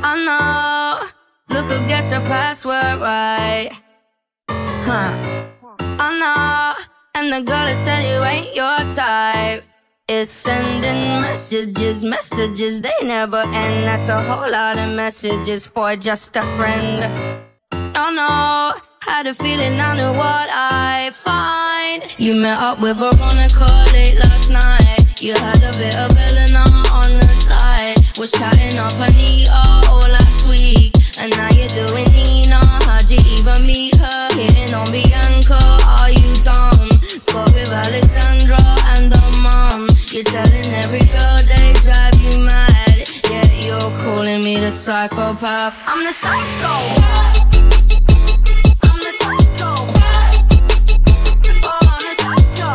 I know. Look who gets your password right. I know. And the girl that said you ain't your type is sending messages, they never end. That's a whole lot of messages for just a friend. Oh no, had a feeling I knew what I'd find. You met up with Veronica late last night. You had a bit of Elena on the side. Was chatting up Anita all last week, and now you're doing Nina. How'd you even meet her? Hitting on Bianca, are you dumb? Got with Alexandra and her mom. You're telling every girl they drive you mad. Yeah, you're calling me the psychopath. I'm the psycho. I'm the psycho. Oh, I'm the psycho.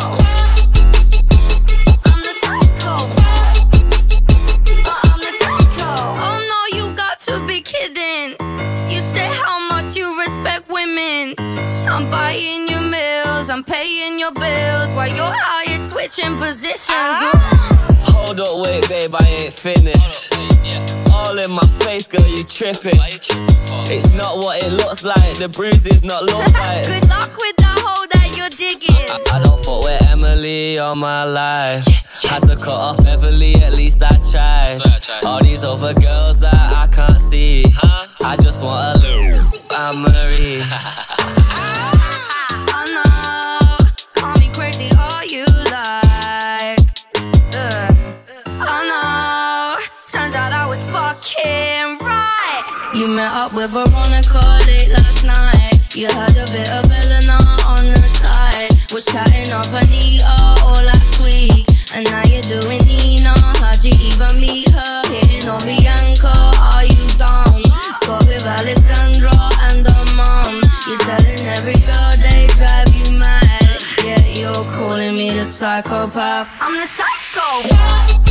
I'm the psycho. Oh, I'm the psycho. Oh no, you got to be kidding. You say how much you respect women. I'm buying you meals, I'm paying your bills, while you're out here switching positions. Hold up, wait, babe, I ain't finished. All in my face, girl, you tripping. It's not what it looks like, the bruises not look like. Good luck with the hole that you're digging. I don't fuck with Emily all my life. Had to cut off Beverly, at least I tried. All these other girls that I can't see, I just want a little Anne-Marie. I know, call me crazy all you like. I know, turns out I was fucking right. You met up with Veronica late last night. You had a bit of Elena on the side. Was chatting up Anita all last week, and now you're doing Nina. How'd you even meet her? Hitting on Bianca, are you dumb? Got with Alexandra and her mom. You're telling every girl they drive you mad. Yeah, you're calling me the psychopath. I'm the psycho.